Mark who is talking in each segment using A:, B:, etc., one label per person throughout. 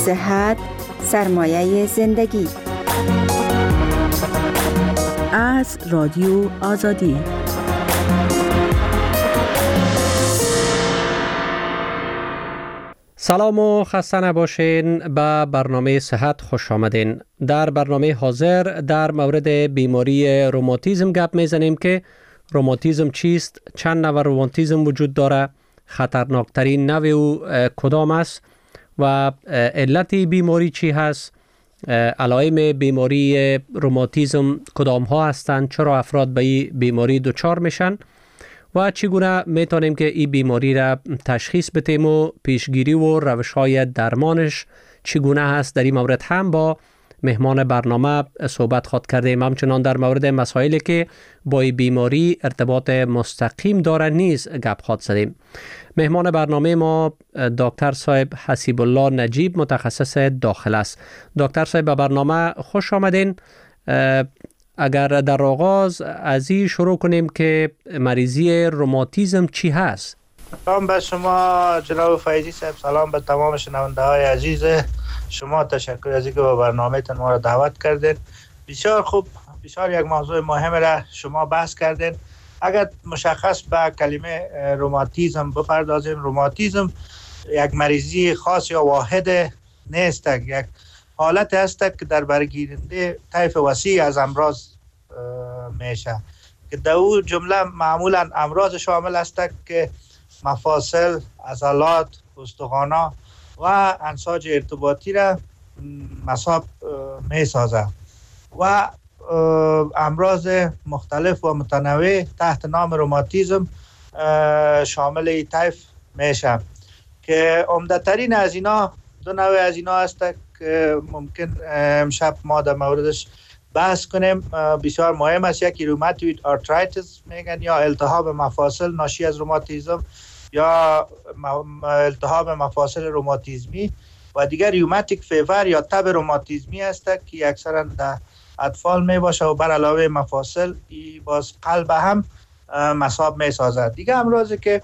A: صحت سرمایه زندگی. از رادیو آزادی.
B: سلام و خسته نباشین. به برنامه صحت خوش آمدین. در برنامه حاضر در مورد بیماری روماتیسم گپ میزنیم که روماتیسم چیست، چند نوع روماتیسم وجود داره، خطرناکترین نوع او کدام است و علت بیماری چی هست، علائم بیماری روماتیسم کدام ها هستند، چرا افراد به این بیماری دچار میشن و چگونه میتونیم که این بیماری را تشخیص بدیم و پیشگیری و روش های درمانش چگونه هست. در این مورد هم با مهمان برنامه صحبت خواهد کردیم. همچنان در مورد مسائلی که با این بیماری ارتباط مستقیم داره نیز گپ خواهد زدیم. مهمان برنامه ما دکتر صاحب حسیب الله نجیب متخصص داخل است. دکتر صاحب به برنامه خوش آمدین. اگر در آغاز از این شروع کنیم که مریضی روماتیسم چی هست؟
C: سلام به شما جناب فیضی صاحب، سلام به تمام شنونده های عزیز شما. تشکر از اینکه به برنامه تان ما را دعوت کردین. بسیار خوب، بسیار یک موضوع مهم را شما بحث کردین. اگر مشخص به کلمه روماتیسم بپردازیم، روماتیسم یک مریضی خاص یا واحد نیست، یک حالت است که در برگیرنده طیف وسیع از امراض میشه که در او جمله معمولا امراض شامل است که مفاصل، عضلات، استخوانا و انساج ارتباطی را مصاب می سازه و امراض مختلف و متنوع تحت نام روماتیسم شامل این طیف میشه که عمده‌ترین از اینا دو نوع از اینا است که ممکن امشب ما در موردش بحث کنیم. بسیار مهم است. یکی روماتوید آرترایتیس میگن یا التهاب مفاصل ناشی از روماتیسم یا التهاب مفاصل روماتیسمی و دیگر ریوماتیک فیور یا تب روماتیسمی است که اکثرا در اطفال می باشه و بر علاوه مفاصل باز قلب هم مصاب می سازد. دیگر امراضی که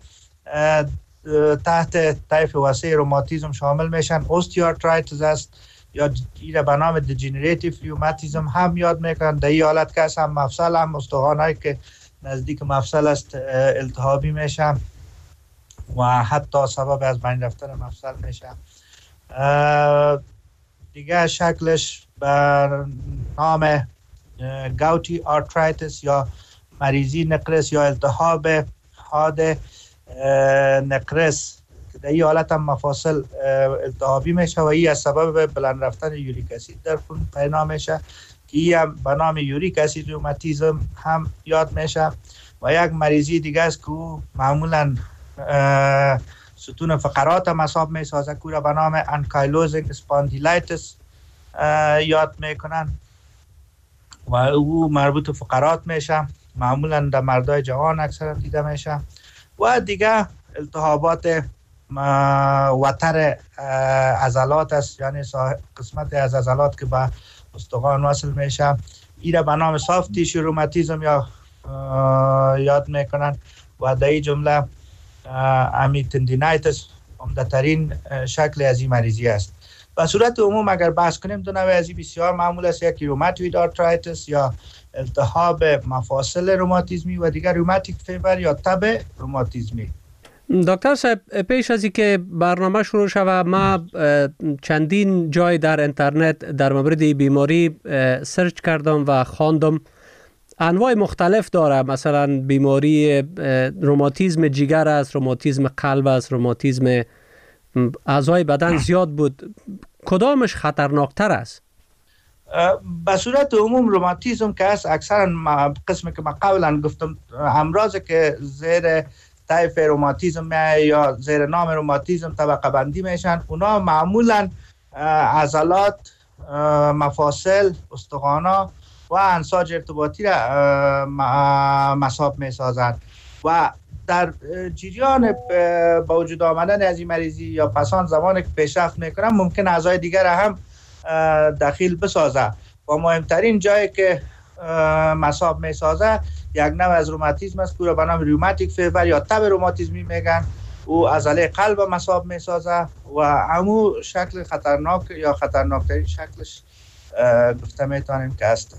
C: تحت طیف وسیع روماتیسم شامل میشن اوستیوآرترایتیس است یا ایره به نام دیجنراتیو ریوماتیسم هم یاد میکنن. در این حالت که هم مفصل هم استخوانایی که نزدیک مفصل است التهابی میشن و حتی سبب از بین رفتن مفصل میشه. دیگه شکلش بر نام گاوتی آرترایتیس یا مریضی نقرس یا التهاب حاد نقرس که در این حالت هم مفاصل التهابی میشه و این از سبب بلند رفتن یوریک اسید در خون پیدا میشه که این هم به نام یوریک اسید روماتیسم هم یاد میشه. و یک مریضی دیگه است که معمولا ستون فقرات هم مصاب میسازه که به نام انکایلوزینگ اسپاندیلایتیس یاد میکنن و او مربوط فقرات میشه، معمولا در مردای جوان اکثر دیده میشه. و دیگه التهابات وتر عضلات است، یعنی قسمت از عضلات که به استخوان وصل میشه، ایره به نام سافت تیشو روماتیسم یا یاد میکنن و در این جمله امی تندینایتس عمده‌ترین شکل از این مریضی است. به صورت عموم اگر بحث کنیم دو نوع از این بسیار معمول است، یکی روماتوید آرترایتیس یا التهاب مفاصل روماتیسمی و دیگر روماتیک فیور یا تب روماتیسمی.
B: دکتر صاحب، پیش از اینکه برنامه شروع شود ما چندین جای در اینترنت در مورد بیماری سرچ کردم و خواندم. انواع مختلف داره، مثلا بیماری روماتیسم جگر است، روماتیسم قلب است، روماتیسم اعضای بدن زیاد بود. کدامش خطرناکتر است؟
C: به صورت عموم روماتیسم که است اکثرا قسمی که من قبلا گفتم امراضی که زیر طیف روماتیسم یا زیر نام روماتیسم طبقه بندی میشن، اونا معمولا عضلات، مفاصل، استخوانا و انساج ارتباطی را مصاب می سازند و در جریان با وجود آمدن از این مریضی یا پسان زمانی که پیشرفت میکنن ممکن اعضای دیگر هم دخیل بسازه و مهمترین جایی که مصاب می سازه یک نوع از روماتیسم است که به نام روماتیک فیور یا تب روماتیسمی میگن او عضله قلب مصاب میسازه و همو شکل خطرناک یا خطرناکترین شکلش گفته میتونیم که است.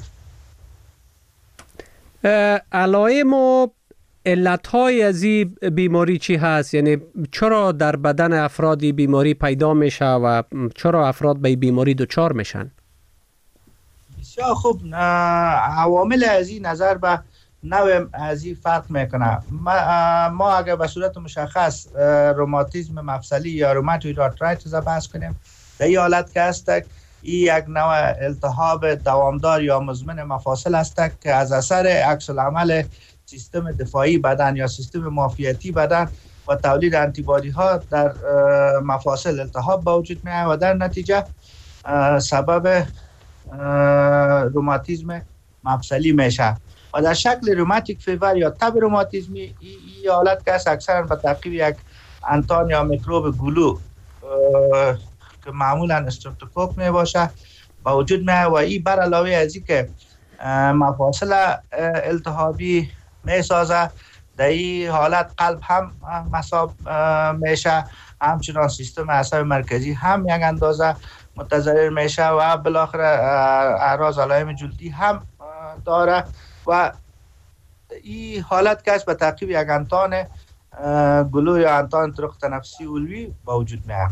B: علائم و علتهای از این بیماری چی هست؟ یعنی چرا در بدن افرادی بیماری پیدا میشه و چرا افراد به بیماری دچار میشن؟
C: بسیار خوب. عوامل از این نظر به نوع از این فرق میکنه. ما اگر به صورت مشخص روماتیسم مفصلی یا روماتوید آرترایتیس بحث کنیم، در این حالت که است این یک نوع التهاب دوامدار یا مزمن مفاصل است که از اثر عکس العمل سیستم دفاعی بدن یا سیستم معافیتی بدن و تولید آنتیبادی ها در مفاصل التهاب به وجود میاد و در نتیجه سبب روماتیسم مفصلی میشه. و در شکل روماتیک فیور یا تب روماتیسمی این حالت که اکثرا به تعقیب یک انتان یا میکروب گلو که معمولا استرپتوکوک می باشه با وجود میاد و این بر علاوه از این که مفاصل التهابی می سازه، در این حالت قلب هم مصاب میشه، همچنان سیستم اعصاب مرکزی هم یک اندازه متضرر میشه و بالاخره اعراض علائم جلدی هم داره و این حالت که به تعقیب یک انتان گلو یا انتان طرق تنفسی علوی با وجود میاد.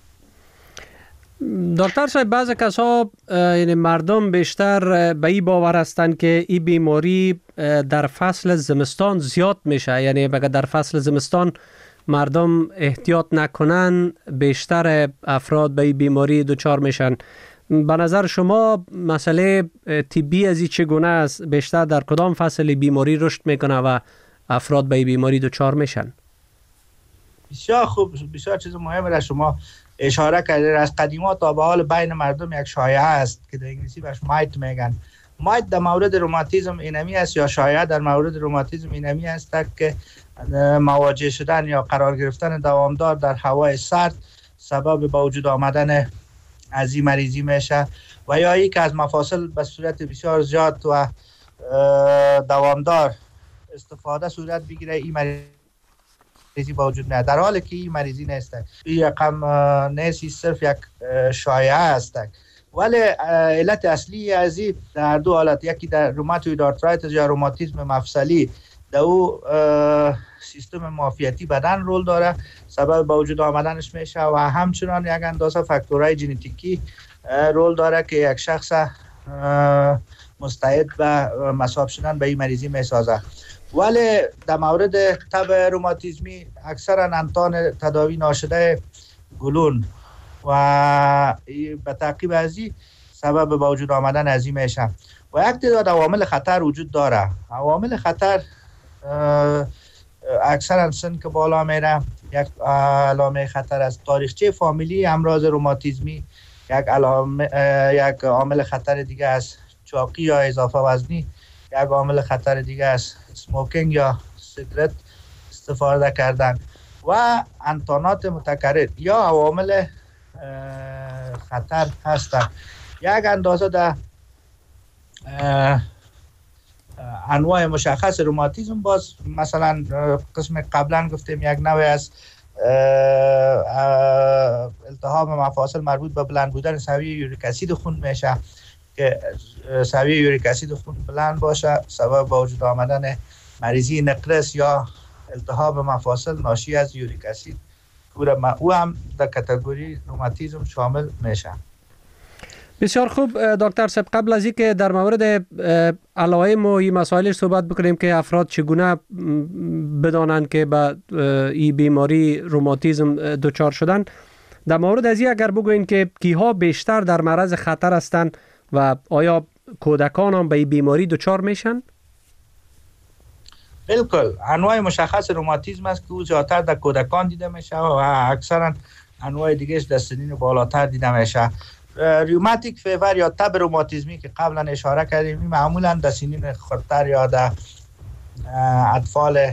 B: دکتر صاحب، بعض کسا یعنی مردم بیشتر به این باور هستند که این بیماری در فصل زمستان زیاد میشه، یعنی اگر در فصل زمستان مردم احتیاط نکنن بیشتر افراد به این بیماری دچار میشن. به نظر شما مسئله طبی از این چگونه است؟ بیشتر در کدام فصل بیماری رشد میکنه و افراد به این بیماری دچار میشن؟
C: بسیار خوب، بسیار چیز مهمی را شما اشاره کردید. از قدیما تا به حال بین مردم یک شایعه است که در انگلیسی بهش مایت میگن. مایت در مورد روماتیسم اینمی است یا شایعه در مورد روماتیسم اینمی است که مواجه شدن یا قرار گرفتن دوامدار در هوای سرد سبب به وجود آمدن از این مریضی میشه و یا ای که از مفاصل به صورت بسیار زیاد و دوامدار استفاده صورت بگیره این مریضی با وجود میاد، در حالی که این مریضی نیست. این رقم نیست، صرف یک شایعه است. ولی علت اصلی از این در دو حالت، یکی در روماتوید آرترایتیس یا روماتیسم مفصلی، در او سیستم معافیتی بدن رول داره، سبب به وجود آمدنش میشه و همچنان یک اندازه فاکتورهای ژنتیکی رول داره که یک شخص مستعد به مصاب شدن به این مریضی میسازه. ولی در مورد تب روماتیسمی اکثرا انتان تداوی ناشده گلون و به تعقیب از این سبب به وجود آمدن از این میشه و یک تعداد عوامل خطر وجود داره. عوامل خطر اکثرا سن که بالا میره، یک علامه خطر از تاریخچه فامیلی امراض روماتیسمی، یک عامل خطر دیگه از چاقی یا اضافه وزنی، یک عامل خطر دیگه از سموکینگ یا سیگرت استفاده کردن و انتانات متکرر یا عوامل خطر هستند. یک اندازه در انواع مشخص روماتیسم، باز مثلا قسم قبلا گفتیم یک نوع از التهاب مفاصل مربوط به بلند بودن سویه یوریک اسید خون میشه که سویه یوریک اسید خون بلند باشه سبب به وجود آمدن مریضی نقرس یا التهاب مفاصل ناشی از یوریک اسید، او هم در کاتگوری روماتیسم شامل میشه.
B: بسیار خوب دکتر صاحب، قبل از اینکه در مورد علائم و این مسائل صحبت بکنیم که افراد چگونه بدانند که به این بیماری روماتیسم دچار شدن، در مورد از این اگر بگوین که کیها بیشتر در معرض خطر هستند و آیا کودکان هم به این بیماری دچار میشن؟
C: بالکل، انواع مشخص روماتیسم است که او زیادتر در کودکان دیده میشه و اکثرا انواع دیگهش در سنین بالاتر دیده میشه. ریوماتیک فیور یا تب روماتیسمی که قبلا اشاره کردیم معمولا در سنین خردتر یا در اطفال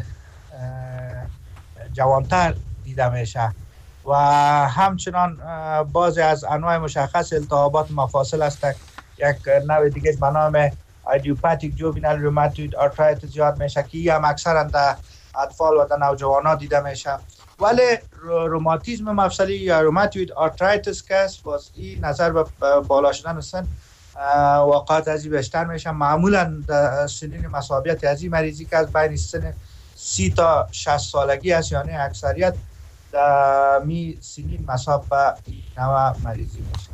C: جوانتر دیده میشه و همچنان بعضی از انواع مشخص التهابات مفاصل است. یک نوع دیگه به نام ایدیوپاتیک جووینال روماتوید آرترایتیس یاد میشه که هم اکثرا در اطفال و در نوجوانان دیده میشه. ولی روماتیسم مفصلی یا روماتوید آرترایتس که است، باز این نظر به بالا شدن سن واقعات از این بیشتر میشه. معمولا در سنین مصابیت از این مریضی که از بین سن 30 تا 60 سالگی است، یعنی اکثریت در می سنین مصاب به نوع مریضی میشه.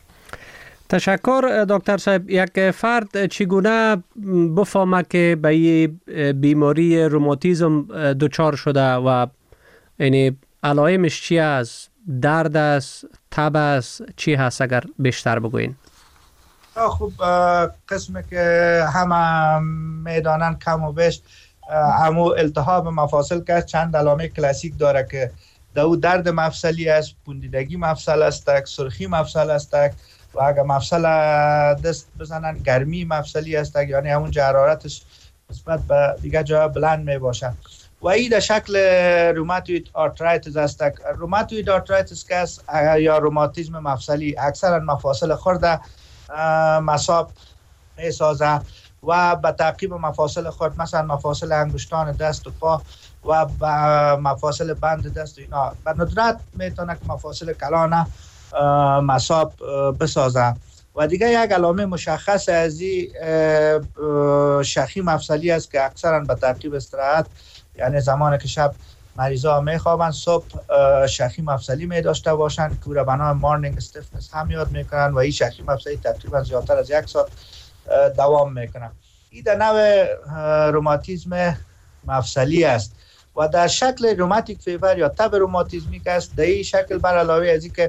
B: تشکر دکتر صاحب. یک فرد چگونه بفهمه که به این بیماری روماتیسم دچار شده و یعنی علائمش چی است؟ درد است، تب است، چی هست؟ اگر بیشتر بگوین.
C: خب قسمی که همه میدانن کم و بیش همو التهاب مفاصل که چند علامه کلاسیک داره که دو درد مفصلی است، پوندیدگی مفصل است، سرخی مفصل است و اگر مفصل دست بزنن گرمی مفصلی است، یعنی همون حرارتش نسبت به دیگه جا بلند می باشد و این در شکل روماتوید آرترایتس است. روماتوید آرترایتس که است یا روماتیسم مفصلی اکثرا مفاصل خرد مصاب می سازه و به تعقیب مفاصل خرد، مثلا مفاصل انگشتان دست و پا و مفاصل بند دست و اینا، به ندرت میتونه که مفاصل کلان مصاب بسازه. و دیگه یک علامه مشخص از این شخی مفصلی است که اکثرا به تعقیب استراحت، یعنی زمانی که شب مریضا میخوابن صبح شخی مفصلی می داشته باشن که را به نام مارنینگ استفنس هم یاد میکنن و این شخی مفصلی تقریبا زیادتر از 1 ساعت دوام میکنن. این در نوع روماتیسم مفصلی است و در شکل روماتیک فیبر یا تب روماتیسمی که است، در این شکل بر علاوه از این که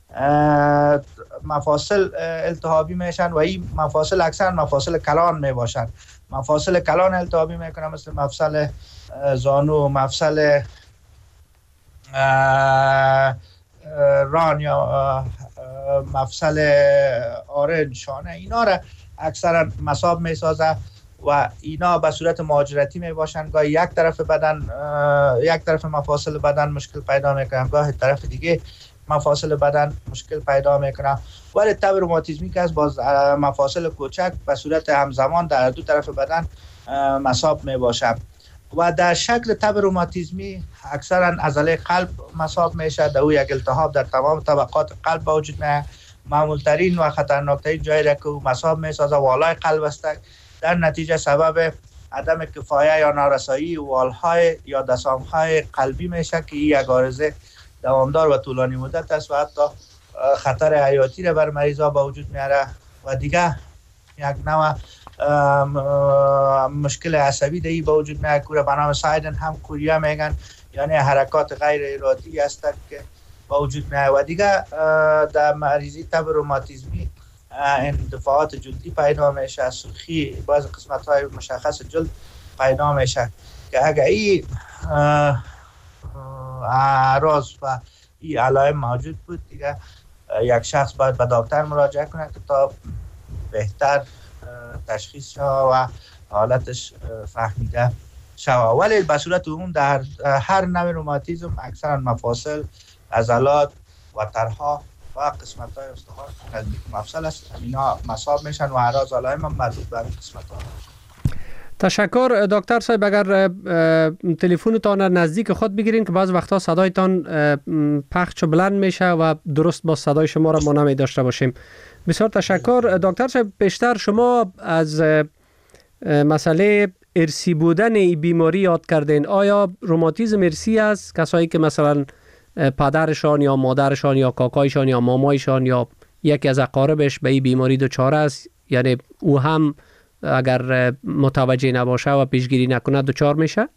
C: مفاصل التهابی میشن و این مفاصل اکثر مفاصل کلان می باشن. مفاصل کلان التهابی میکنن مثل مفصل زانو، مفصل ران یا مفصل آرنج شانه، اینا را اکثرا مصاب می سازه و اینا به صورت مهاجرتی می باشن. گاهی یک طرف مفاصل بدن مشکل پیدا میکنن، گاهی طرف دیگه مفاصل بدن مشکل پیدا میکنه. ولی تب روماتیسمی که از باز مفاصل کوچک به صورت همزمان در دو طرف بدن مصاب می باشه و در شکل تب روماتیسمی اکثرا عضله قلب مصاب میشه. در او یک التهاب در تمام طبقات قلب به وجود میاد. معمول ترین و خطرناک ترین جایی را که مصاب میسازه والای قلب است. در نتیجه سبب عدم کفایه یا نارسایی والهای یا دسامهای قلبی میشه که این یک عارضه دوامدار و طولانی مدت است و حتی خطر حیاتی را بر مریضا به وجود میاره و دیگه یک نوع مشکل عصبی دهی به وجود میاره که به نام سایدن هم کوریا میگن، یعنی حرکات غیر ارادی است که به وجود میاره و دیگه در مریضی تب روماتیسمی اندفاعات جلدی پیدا میشه، سرخی بعض قسمت های مشخص جلد پیدا میشه که اگر این اعراض و این علائم موجود بود دیگه یک شخص باید به دکتر مراجعه کنه که تا بهتر تشخیص شود و حالتش فهمیده شود. ولی به صورت عموم در هر نوع روماتیسم اکثرا مفاصل، عضلات و طرها و قسمت های استخوان نزدیک مفصل است، اینا مصاب میشن و اعراض علائم هم مربوط به قسمت ها.
B: تشکر دکتر صاحب. اگر تلفنتان نزدیک خود بگیرین که بعض وقتا صدایتان پخش بلند میشه و درست با صدای شما را ما نمی داشته باشیم. بسیار تشکر دکتر صاحب. بیشتر شما از مسئله ارثی بودن این بیماری یاد کردین. آیا روماتیسم ارثی است؟ کسایی که مثلا پدرشان یا مادرشان یا کاکایشان یا مامایشان یا یکی از اقاربش به این بیماری دچار است، یعنی او هم اگر متوجه نباشه و پیشگیری نکنه دچار میشه؟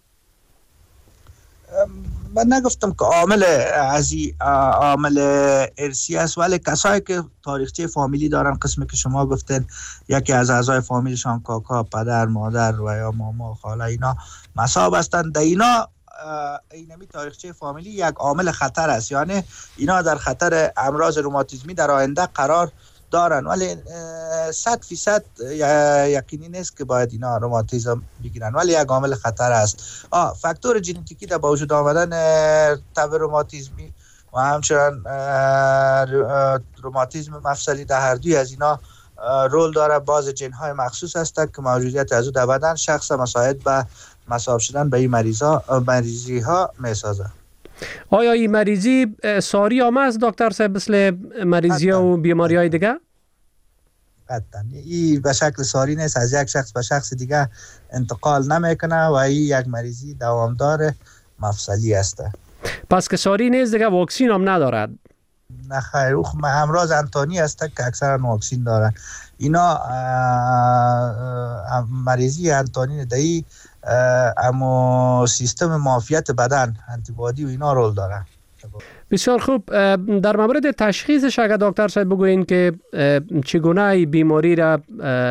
C: من نگفتم که عامل ارثی است، ولی کسایی که تاریخچه فامیلی دارن، قسمی که شما گفتین یکی از اعضای فامیلشان کاکا، پدر، مادر و یا ماما، خاله، اینا مصاب هستند. در اینا اینمی تاریخچه فامیلی یک عامل خطر است، یعنی اینا در خطر امراض روماتیسمی در آینده قرار دارن، ولی 100% یقینی نیست که باید اینا روماتیسم بگیرن، ولی یک عامل خطر است. فاکتور ژنتیکی در با وجود آمدن تب روماتیسمی و همچنان روماتیسم مفصلی در هر دوی از اینا رول داره. باز جن های مخصوص هستند که موجودیت از او در بدن شخص مساعد به مصاب شدن به این مریضی ها میسازه.
B: آیا این مریضی ساری هم است دکتر صاحب مثل مریضی و بیماری های دیگه؟
C: قطعا این به شکل ساری نیست، از یک شخص به شخص دیگه انتقال نمیکنه و این یک مریضی دوامدار مفصلی است.
B: پس که ساری نیست دیگه واکسین هم ندارد؟
C: نه خیر، امراض انتانی است که اکثرا واکسین دارن. اینا مریضی انتانی دهی اما سیستم معافیت بدن انتیبادی و اینا رول دارن.
B: بسیار خوب. در مورد تشخیصش اگر دکتر صاحب بگوین که چگونه بیماری را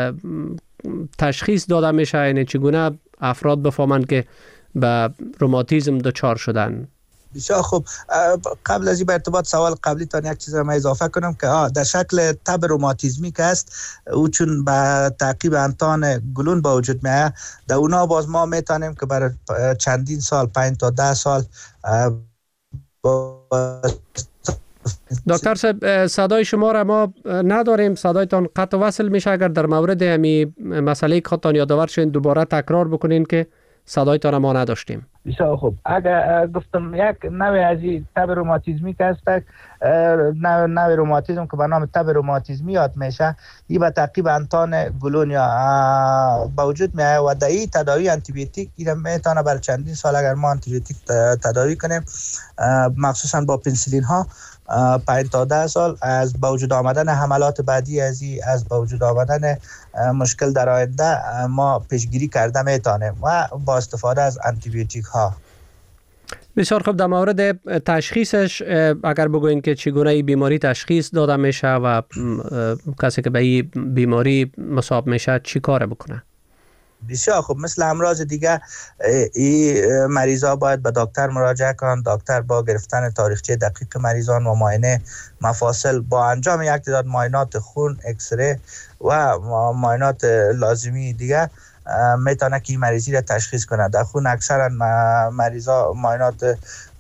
B: تشخیص داده میشه، یعنی چگونه افراد بفهمند که به روماتیسم دچار شدن؟
C: بسیار خوب. قبل از این به ارتباط سوال قبلی تان یک چیز را من اضافه کنم که در شکل تب روماتیزمی که است او چون به تعقیب انتان گلون با وجود میاد، در اونا باز ما میتونیم که برای چندین سال 5 تا 10 سال
B: دکتر صاحب صدای شما را ما نداریم، صدایتان قطع وصل میشه. اگر در مورد همین مسئله که خودتان یادآور شدین دوباره تکرار بکنین که صدایتان ما نداشتیم.
C: بسیار خوب. اگر گفتم یک نوع از این تب روماتیزمی که است، نوع روماتیزم که به نام تب روماتیزمی یاد میشه، این به تعقیب انتان گلون یا با وجود میاد و در این تداوی آنتی بیوتیک این میتونه برای چندین سال اگر ما آنتی بیوتیک تداوی کنیم، مخصوصا با پنسیلین ها 5 تا 10 سال از با وجود آمدن حملات بعدی از با وجود آمدن مشکل در آینده ما پیشگیری کرده میتونیم و با استفاده از آنتی بیوتیک ها.
B: بسیار خوب. در مورد تشخیصش اگر بگوین که چگونه این بیماری تشخیص داده میشه و کسی که به این بیماری مصاب میشه چی کار بکنه؟
C: بسیار خوب. مثل امراض دیگه این مریضا باید به دکتر مراجعه کنند. دکتر با گرفتن تاریخچه دقیق مریضان و معاینه مفاصل با انجام یک تعداد معاینات خون، اکسری و معاینات لازمی دیگه میتونه که این مریضی را تشخیص کنه. در خون اکثرا مریضا معاینات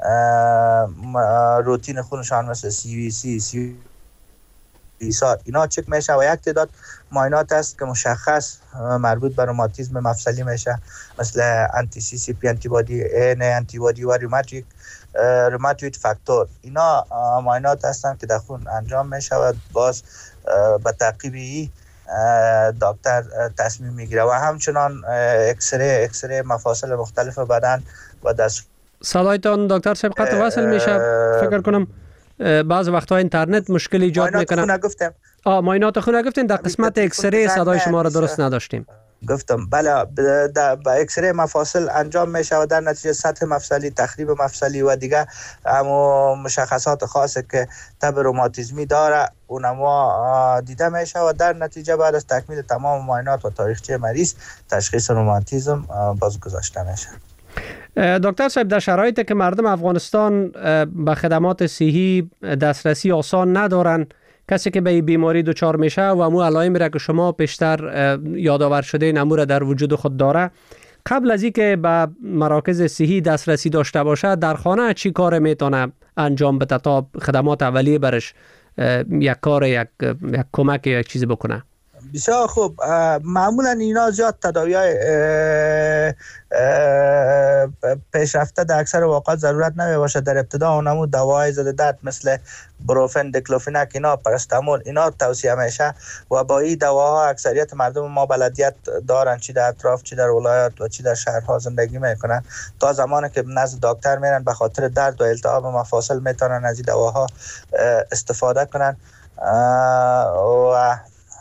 C: روتین خونشان مثل CVC اینا چک میشه و یک تعداد معاینات است که مشخص مربوط به روماتیسم مفصلی میشه، مثل انتی CCP انتیبادی، انتیبادی و روماتوید فاکتور. اینا معاینات هستند که در خون انجام میشه و باز به تعقیب دکتر تصمیم میگیره و همچنان اکسری مفاصل مختلف بدن و دست.
B: صدایتان دکتر صاحب قطع وصل میشه. فکر کنم بعض وقتها اینترنت مشکل ایجاد میکنه. معاینات خون گفتین. در قسمت اکسری صدای شما را درست نداشتیم.
C: گفتم بله، با اکسری مفاصل انجام میشه و در نتیجه سطح مفصلی، تخریب مفصلی و دیگه اما مشخصات خاصه که تب روماتیزمی داره اونما دیده میشه و در نتیجه بعد از تکمیل تمام معاینات و تاریخچه مریض تشخیص روماتیزم باز گذاشته میشه.
B: دکتر صاحب در شرایطی که مردم افغانستان به خدمات صحی دسترسی آسان ندارن، کسی که به این بیماری دچار میشه و امو علائمی را که شما پیشتر یادآور شده نمو را در وجود خود داره، قبل از اینکه به مراکز صحی دسترسی داشته باشه در خانه چی کار میتونه انجام بده تا خدمات اولیه برش یک کار یک کمک یا یک چیزی بکنه؟
C: بسیار خوب. معمولا اینا زیاد تداوی‌های پیشرفته در اکثر اوقات ضرورت نمیباشه. در ابتدا اونمو دواهای ضد درد مثل بروفن، دیکلوفیناک، اینا پاراستامول اینا توصیه میشه و با این دواها اکثریت مردم ما بلدیت دارن، چی در اطراف، چی در ولایات و چی در شهرها زندگی میکنن. تا زمانی که نزد دکتر میرن به خاطر درد و التهاب مفاصل میتونن از این دواها استفاده کنن و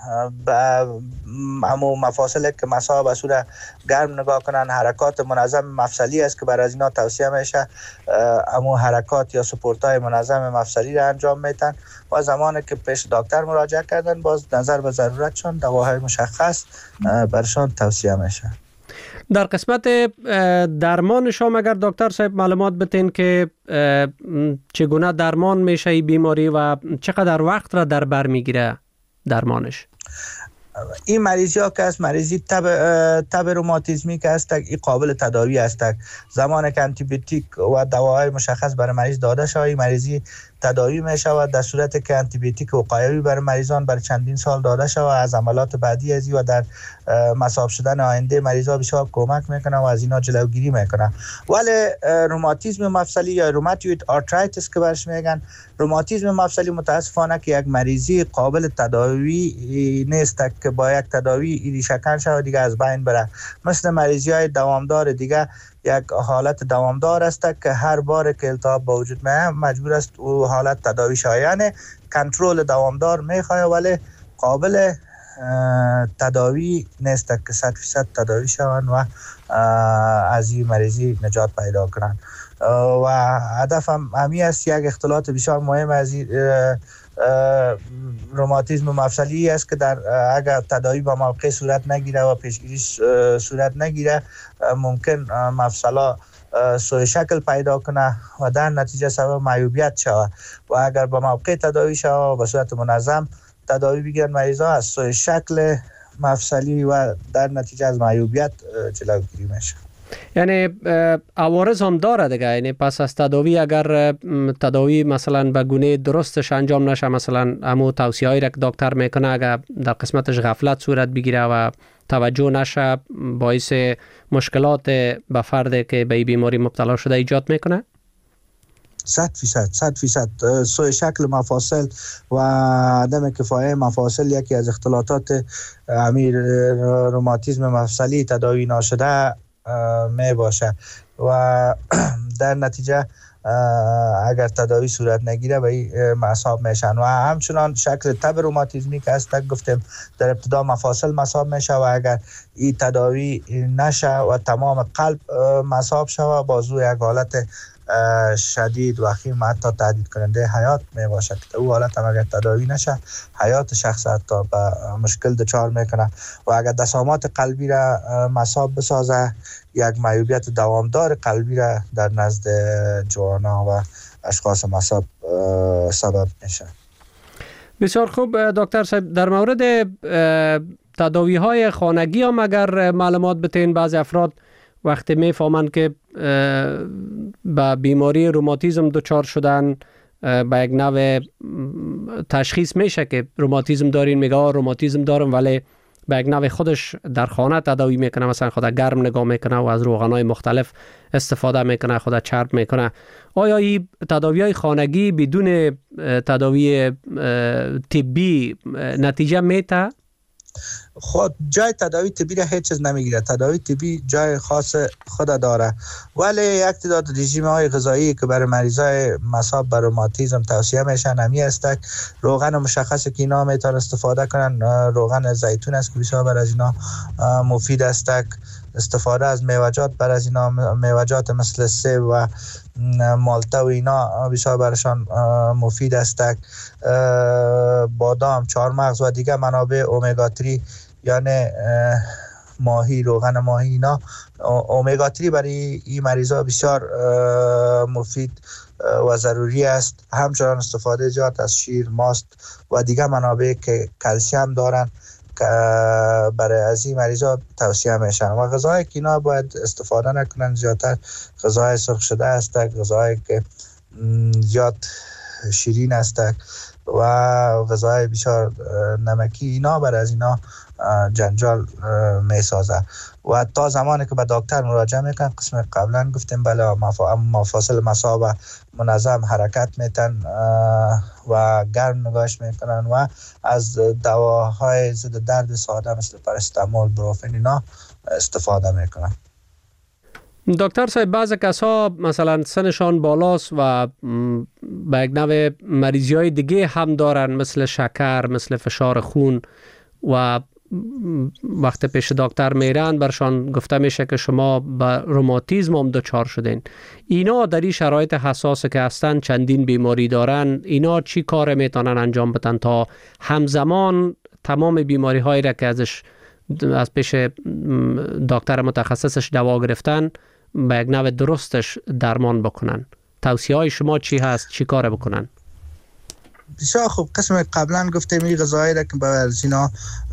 C: همو مفاصل که مسا به صورت گرم نگاه کنن. حرکات منظم مفصلی است که برای از اینا توصیه میشه، همو حرکات یا سپورت های منظم مفصلی را انجام میتن و زمانی که پیش دکتر مراجعه کردن باز نظر به ضرورتشان دواهای مشخص برشان توصیه میشه.
B: در قسمت درمان شما اگر دکتر صاحب معلومات بتین که چگونه درمان میشه این بیماری و چقدر وقت را در بر میگیره درمانش؟
C: این مریضی ها که است مریضی تب روماتیزمی که است این قابل تداوی است. زمان که آنتی بیوتیک و دواهای مشخص برای مریض داده شده این مریضی تداوی می شود، در صورتی که آنتی بیوتیک وقایوی برای مریضان برای چندین سال داده شود از عملات بعدی ازی و در مصاب شدن آینده مریضا بسیار کمک میکنه و از اینا جلوگیری میکنه. ولی روماتیسم مفصلی یا روماتوید آرترایتیس که برش میگن، روماتیسم مفصلی متاسفانه که یک مریضی قابل تداوی نیست که با یک تداوی ایدی شکن شود دیگه از بین بره. مثل مریضی های دوامدار دیگه یک حالت دوامدار است که هر بار که التهاب به وجود میاد مجبور است او حالت تداوی شایانه کنترل دوامدار میخواه ولی قابل تداوی نیست که 100% تداوی شوند و از این مریضی نجات پیدا کنند. و هدف هم همی است یک اختلاط بسیار مهم از روماتیسم مفصلی است که در اگر تداوی با موقع صورت نگیره و پیشگیری صورت نگیره ممکن مفصلا سوء شکل پیدا کنه و در نتیجه سبب معیوبیت شود و اگر با موقع تداوی شود و به صورت منظم تداوی بگیرن مریضا از سوء شکل مفصلی و در نتیجه از معیوبیت جلوگیری میشه.
B: یعنی عوارض هم داره دیگه، یعنی پس از تداوی اگر تداوی مثلا به گونه درستش انجام نشه، مثلا همو توصیه هایی را که دکتر میکنه اگر در قسمتش غفلت صورت بگیره و توجه نشه باعث مشکلات به فردی که به این بیماری مبتلا شده ایجاد میکنه.
C: 100% سوء شکل مفاصل و عدم کفایه مفاصل یکی از اختلاطات روماتیسم مفصلی تداوی ناشده می باشه و در نتیجه اگر تداوی صورت نگیره به مصاب میشن و همچنان شکل تب روماتیزمی که است گفتیم در ابتدا مفاصل مصاب میشه و اگر این تداوی نشه و تمام قلب مصاب شود بازو یک حالت شدید و خیم حتی تهدید کننده حیات می باشد که او حالت هم اگر تداوی نشه حیات شخص حتی به مشکل دچار میکنه و اگر دسامات قلبی را مصاب بسازه یک معیوبیت دوامدار قلبی را در نزد جوانا و اشخاص مصاب سبب میشه.
B: بسیار خوب دکتر صاحب، در مورد تداوی های خانگی هم اگر معلومات بتین، بعضی افراد وقتی میفهمند که با بیماری روماتیسم دچار شدن با یک نوع تشخیص میشه که روماتیسم دارین، میگه روماتیسم دارم، ولی با یک نوع خودش در خانه تداوی میکنه، مثلا خود گرم نگاه میکنه و از روغنای مختلف استفاده میکنه، خود چرب میکنه. آیا این تداوی های خانگی بدون تداوی طبی نتیجه میده؟
C: خود جای تداوی طبی را هیچ چیز نمیگیره. تداوی طبی جای خاص خود داره، ولی یک تعداد رژیم های غذایی که برای مریضای مصاب بر روماتیسم توصیه میشن همی است. روغن مشخصه که اینا میتونن استفاده کنن روغن زیتون است که بسیار بر از اینا مفید است. استفاده از میوجات بر از اینا میوجات مثل سیب و مالته و اینا بسیار برشان مفید است. بادام، چهارمغز و دیگر منابع اومگا 3 یعنی ماهی، روغن ماهی، اینا اومگا 3 برای این مریضا بسیار مفید و ضروری است. همچنان استفاده زیاد از شیر، ماست و دیگر منابع که کلسیم دارن که برای از این مریضا توصیه میشن و غذاهایی که اینا باید استفاده نکنن زیادتر غذاهای سرخ شده است، غذاهایی که زیاد شیرین است و غذاهای بسیار نمکی، اینا برای از اینا جنجال میسازه و تا زمانی که به دکتر مراجعه میکنن، قسم قبلا گفتیم بله مفاصل مصاب منظم حرکت میتن و گرم نگاهش میکنن و از دواهای ضد درد ساده مثل پارستامول، بروفن اینا استفاده میکنن.
B: دکتر صاحب، بعض کسا مثلا سنشان بالاست و به یک نوع مریضی های دیگه هم دارن مثل شکر، مثل فشار خون و وقت پیش دکتر میرن برشان گفته میشه که شما به روماتیسم هم دچار شدین. اینا در این شرایط حساسه که هستن، چندین بیماری دارن، اینا چی کار میتونن انجام بدن تا همزمان تمام بیماری هایی را که از پیش دکتر متخصصش دوا گرفتن به یک نوع درستش درمان بکنن؟ توصیه های شما چی هست؟ چی کار بکنن؟
C: بسیار خوب. قسم قبلا گفتیم این غذاهایی را که باید اینا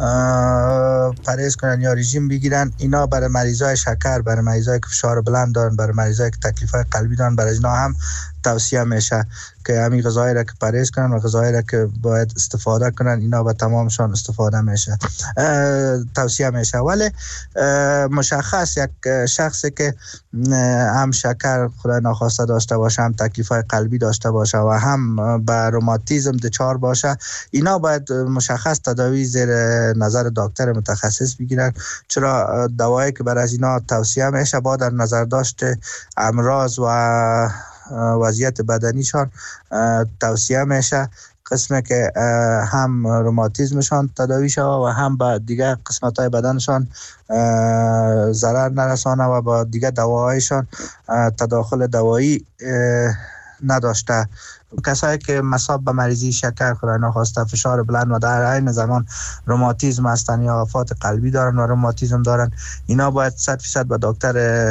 C: پرهیز کنن یا رژیم بگیرن، اینا برای مریضای شکر، برای مریضای که فشار بلند دارن، برای مریضای که تکلیفای قلبی دارن، برای اینا هم توصیه میشه که همین غذایی را که پرهیز کنن و غذایی را که باید استفاده کنن اینا به تمامشان استفاده میشه توصیه میشه. ولی مشخص یک شخصی که هم شکر خدای ناخواسته داشته باشه، هم تکلیف‌های قلبی داشته باشه و هم به روماتیسم دچار باشه، اینا باید مشخص تداوی زیر نظر دکتر متخصص بگیرن، چرا دوایی که برای اینا توصیه میشه با در نظر داشت امراض و وضعیت بدنیشان توصیه میشه، قسمی که هم روماتیسمشان تداوی شود و هم با دیگه قسمت‌های بدنشان ضرر نرسانه و با دیگه دواهایشان تداخل دوایی نداشته. کسایی که مصاب به مریضی شکر خدای ناخواسته فشار بلند و در عین زمان روماتیسم هستن یا آفات قلبی دارن و روماتیسم دارن، اینا باید 100% به دکتر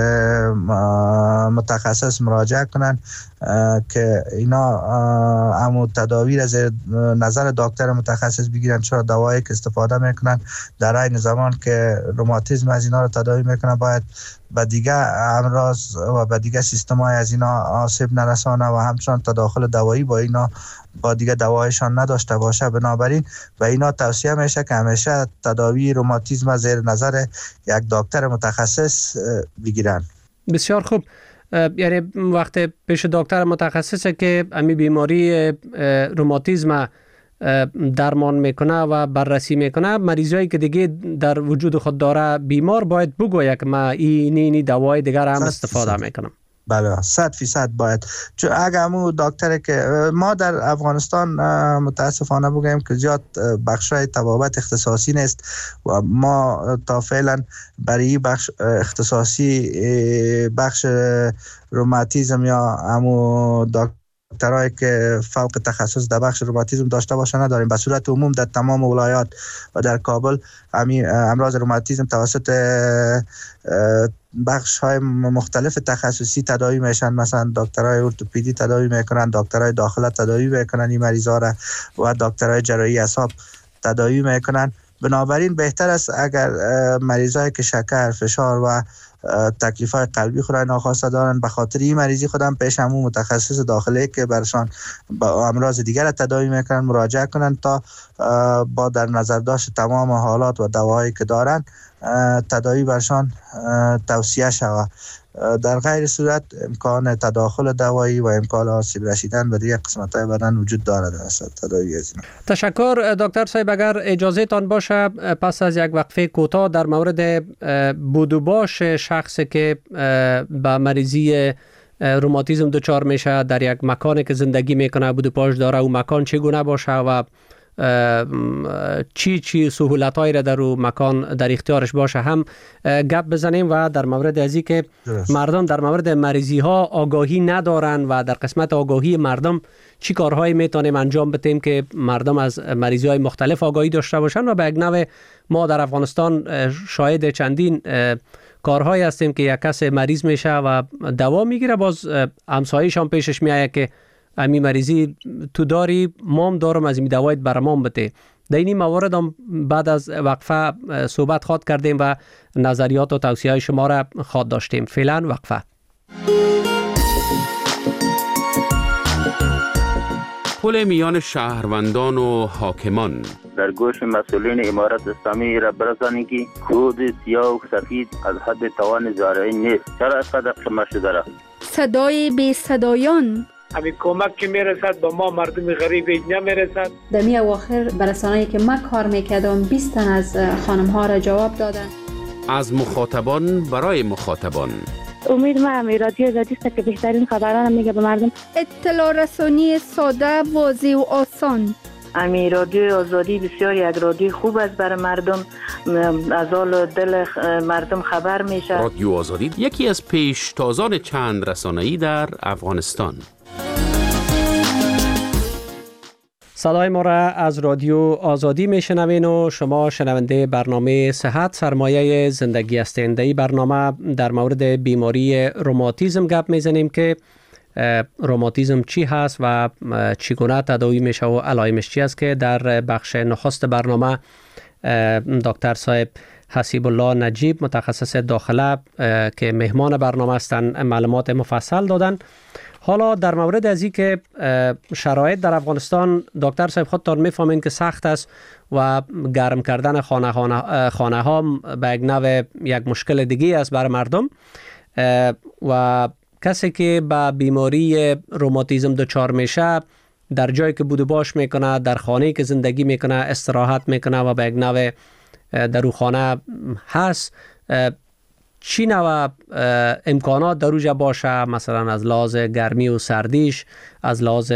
C: متخصص مراجعه کنن که اینا همون تداوی را زیر نظر دکتر متخصص بگیرن، چرا دوایی که استفاده میکنن در عین زمان که روماتیسم از اینا رو تداوی میکنن باید به دیگه امراض و به دیگه سیستم‌های از اینا آسیب نرسانه و همچنان تداخل دوایی با اینا با دیگه دوایشان نداشته باشه. بنابراین و اینا توصیه میشه که همیشه تداوی روماتیسم زیر نظر یک دکتر متخصص بگیرن.
B: بسیار خوب. یعنی وقت پیش دکتر متخصصه که امی بیماری روماتیسم درمان میکنه و بررسی میکنه، مریضایی که دیگه در وجود خود داره بیمار باید بگوید که من اینی دوای دیگر هم استفاده میکنم.
C: بله 100% باید، چون اگه همون دکتر که ما در افغانستان متاسفانه بگیم که زیاد بخشای طبابت اختصاصی نیست و ما تا فعلا برای بخش اختصاصی بخش روماتیسم یا همون دکترایی که فوق تخصص در بخش روماتیسم داشته باشه نداریم. به صورت عموم در تمام ولایات و در کابل امراض روماتیسم توسط بخش های مختلف تخصصی تداوی میشن، مثلا دکترای ارتوپدی تداوی میکنن، دکترای داخله تداوی میکنن این مریضا را و دکترای جراحی اعصاب تداوی میکنن. بنابراین بهتر است اگر مریضایی که شکر، فشار و تکلیف‌های قلبی خدای ناخواسته دارن به خاطر این مریضی خودم پیش همون متخصص داخلی که برشان با امراض دیگر تداوی میکنن مراجعه کنن تا با در نظر داشت تمام حالات و دواهایی که دارن تداوی برشان توصیه شود. در غیر صورت امکان تداخل دوایی و امکان آسیب رسیدن به دیگر قسمت‌های بدن وجود دارد در تداوی از این.
B: تشکر دکتر صاحب. اگر اجازه تان باشه پس از یک وقفه کوتاه در مورد بود و باش شخصی که با مریضی روماتیسم دچار میشه در یک مکانی که زندگی میکنه بود و باش داره و مکان چگونه باشه و چی سهولت‌هایی را در او مکان در اختیارش باشه هم گپ بزنیم و در مورد ازی که مردم در مورد مریضی ها آگاهی ندارن و در قسمت آگاهی مردم چی کارهایی میتونیم انجام بدیم که مردم از مریضی های مختلف آگاهی داشته باشن. و به یک نوع ما در افغانستان شاهد چندین کارهایی هستیم که یک کس مریض میشه و دوا میگیره، باز همسایه‌اش هم پیشش میاد که امی مریضی تو داری، مام دارم از این دوایت برام بده. در این موارد هم بعد از وقفه صحبت خواد کردیم و نظریات و توصیه‌های شما را خواد داشتیم. فعلا وقفه.
D: پل میان شهروندان و حاکمان.
E: در گوش مسئولین امارت اسلامی را برسانید که کود سیاه و سفید از حد توان زارعی نیست. چرا اینقدر قمه شده را؟ صدای
F: بی صدایان.
G: همین کمک که میرسد به ما مردم غریب نمیرسد.
F: در می اواخر برسانه‌ای که من کار میکردم 20 تن از خانم ها را جواب دادن.
D: از مخاطبان برای مخاطبان.
H: امید ما همی رادیو آزادی است که بهترین خبران میگه به مردم.
I: اطلاع رسانی ساده، واضح و آسان.
J: امی رادیو آزادی بسیار یک رادیو خوب است برای مردم، از حال دل مردم خبر میشه.
D: رادیو آزادی یکی از پیشتازان چند رسانه‌ای در افغانستان.
B: صدای ما را از رادیو آزادی میشنوین و شما شنونده برنامه صحت سرمایه زندگی هستین. در این برنامه در مورد بیماری روماتیسم گپ میزنیم که روماتیسم چی هست و چگونه تداوی میشه و علائمش چی است، که در بخش نخست برنامه دکتر صاحب حسیب الله نجیب متخصص داخله که مهمان برنامه هستند معلومات مفصل دادن. حالا در مورد از این که شرایط در افغانستان دکتر صاحب خودتان میفهمین که سخت است و گرم کردن خانه ها به یک مشکل دیگه است برای مردم و کسی که با بیماری روماتیسم دچار میشه در جایی که بود و باش میکنه، در خانه‌ای که زندگی میکنه استراحت میکنه و به یک نوع در خانه هست، چی نوع امکانات در اوجا باشه؟ مثلا از لحاظ گرمی و سردیش، از لحاظ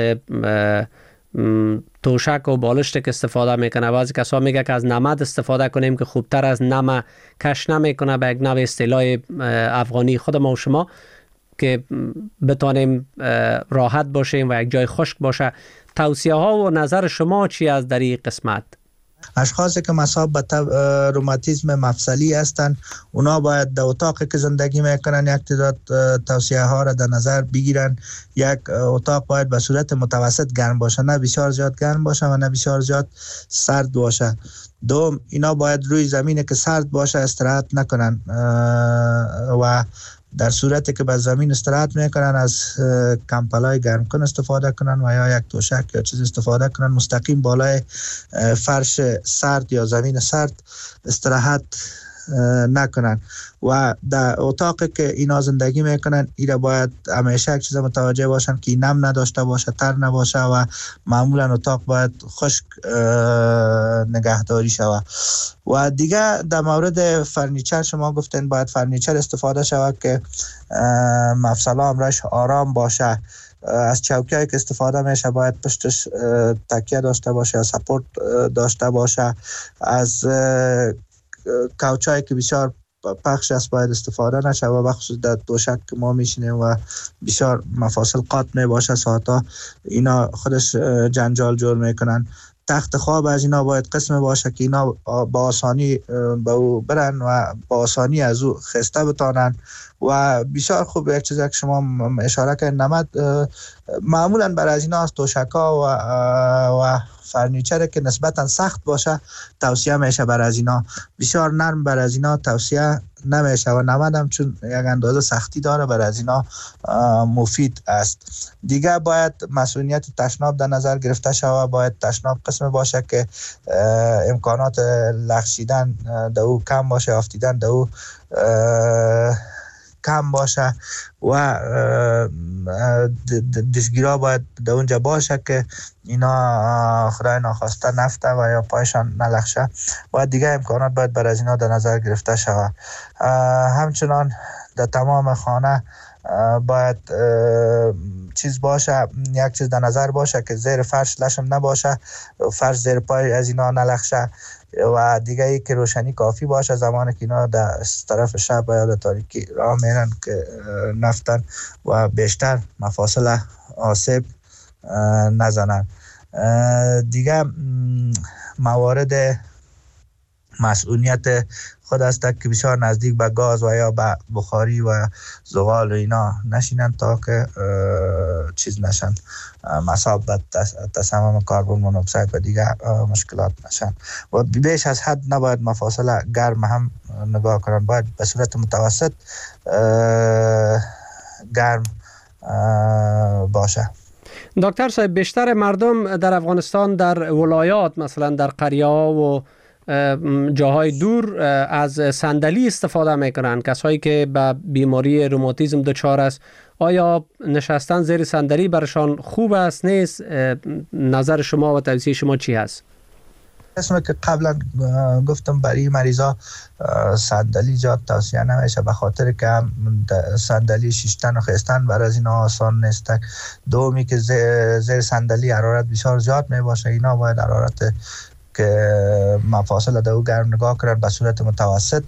B: توشک و بالشت که استفاده میکنه. بعضی کسا میگه که از نمد استفاده کنیم که خوبتر از نم کش نمیکنه، به یک نوع اصطلاح افغانی خود ما و شما، که بتانیم راحت باشیم و یک جای خشک باشه. توصیه ها و نظر شما چی از در این قسمت؟
C: اشخاصی که مصاب به روماتیسم مفصلی هستند، اونا باید در اتاقی که زندگی میکنن یک تعداد توصیه ها را در نظر بگیرن. یک اتاق باید به صورت متوسط گرم باشه، نه بسیار زیاد گرم باشه و نه بسیار زیاد سرد باشه. دوم، اینا باید روی زمینی که سرد باشه استراحت نکنن و در صورتی که به زمین استراحت میکنن از کمپلای گرم کن استفاده کنن و یا یک توشک یا چیز استفاده کنن. مستقیم بالای فرش سرد یا زمین سرد استراحت نکنن و در اتاقی که اینا زندگی میکنن اینا باید همیشه یک چیز متوجه باشن که نم نداشته باشه، تر نباشه و معمولا اتاق باید خشک نگهداری شود. و دیگه در مورد فرنیچر شما گفتین باید فرنیچر استفاده شود که مفصل امرش آرام باشه. از چوکیایی که استفاده میشه باید پشتش تکیه داشته باشه یا سپورت داشته باشه. از کوچایی که بسیار پخش است باید استفاده نشه و بخصوص در دوشک که ما میشینیم و بسیار مفاصل قات میباشه ساعتا، اینا خودش جنجال جور میکنن. تخت خواب از اینا باید قسم باشه که اینا با آسانی به او برن و با آسانی از او خسته بتانن. و بسیار خوب یک چیزی که شما اشاره کردین، نمد معمولا برای از اینا از توشکا و فرنیچر که نسبتا سخت باشه توصیه میشه برای از اینا. بسیار نرم برای از اینا توصیه نمیشه و نمد هم چون یک اندازه سختی داره برای از اینا مفید است. دیگه باید مسئولیت تشناب در نظر گرفته شود. باید تشناب قسم باشه که امکانات لغزیدن در او کم باشه، آفتیدن در او کم باشه و دستگیرها باید در اونجا باشه که اینا خدای ناخواسته نفته و یا پایشان نلخشه و دیگه امکانات باید بر از اینا در نظر گرفته شود. همچنان در تمام خانه باید چیز باشه، یک چیز در نظر باشه که زیر فرش لشم نباشه، فرش زیر پای از اینا نلخشه و دیگه ای که روشنی کافی باشه زمانی که اینا در طرف شب یا در تاریکی راه میرن که نفتن و بیشتر مفاصل آسیب نزنن. دیگه موارد مسئولیت خود است که بسیار نزدیک به گاز و یا به بخاری و زغال و اینا نشینن تا که چیز نشن، مصاب به تصمیم کربن مونوکسید و دیگه مشکلات نشن. و بیش از حد نباید مفاصل گرم هم نگاه کنن، باید به صورت متوسط گرم باشه.
B: دکتر صاحب، بیشتر مردم در افغانستان در ولایات مثلا در قریه و جاهای دور از صندلی استفاده میکنن. کسایی که به بیماری روماتیسم دچار است، آیا نشستن زیر صندلی برشان خوب است نیست؟ نظر شما و توصیه شما چی هست؟
C: اسمی که قبلا گفتم برای مریضا صندلی زیاد توصیه نمیشه به خاطر که صندلی شیشتن و خیستن برای از اینا آسان نیست. دومی که زیر صندلی حرارت بسیار زیاد میباشه، اینا باید حرارت که مفاصل در او گرم نگاه کنن به صورت متوسط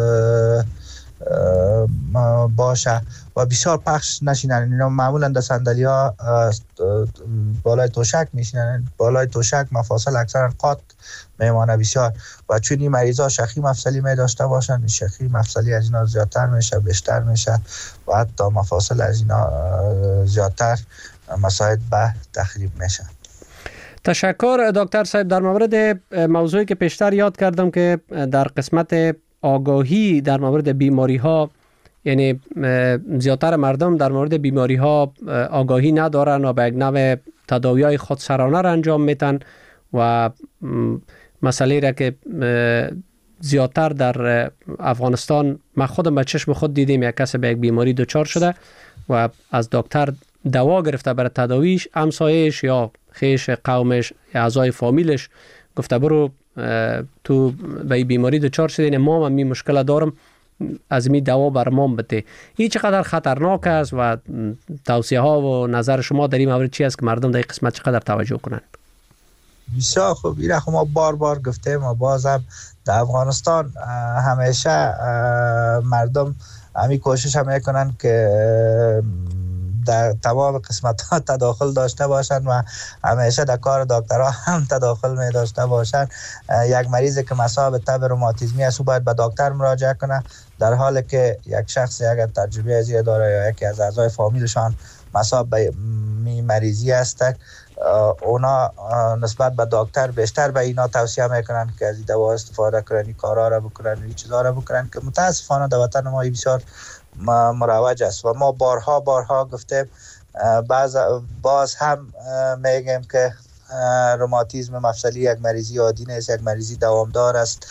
C: باشه و بسیار پخش نشینن. اینا معمولا در صندلی ها بالای توشک میشینن، بالای توشک مفاصل اکثرا قات میمانه بسیار و چون این مریضا شخی مفصلی می داشته باشن، شخی مفصلی از اینا زیادتر میشه، بیشتر میشه و حتی مفاصل از اینا زیادتر مساعد به تخریب میشه.
B: تشکر دکتر صاحب. در مورد موضوعی که پیشتر یاد کردم که در قسمت آگاهی در مورد بیماری ها یعنی زیادتر مردم در مورد بیماری ها آگاهی ندارن و به یک نوع تداوی های خودسرانه را انجام میتن و مسئله را که زیادتر در افغانستان ما خودم به چشم خود دیدیم، یک کس به یک بیماری دچار شده و از دکتر دوا گرفته برای تداویش، همسایه‌اش یا خیش قومش یا اعضای فامیلش گفته برو تو به این بیماری دچار شدین، ما هم این مشکل دارم، از می دوا برام بده. این چقدر خطرناک است و توصیه ها و نظر شما در این مورد چی است که مردم در این قسمت چقدر توجه کنند؟
C: بسیار خوب. این رقم ما بار گفتیم و بازم در افغانستان همیشه مردم همی کوشش هم میکنن که در تمام قسمت ها تداخل داشته باشند و همیشه در کار دکترها هم تداخل می داشته باشند. یک مریضی که مصاب تب روماتیسمی است او باید به دکتر مراجعه کنه، در حالی که یک شخص اگر تجربه ازی داره یا یکی از اعضای فامیلشان مصاب به مریضی است، اونا نسبت به دکتر بیشتر به اینا توصیه میکنن که از این دوا استفاده کنن، این کارا را بکنن، این چیزا را بکنن که متاسفانه در وطن ما بسیار مروج است و ما بارها گفتیم. باز هم میگیم که روماتیسم مفصلی یک مریضی عادی نیست، یک مریضی دوامدار است.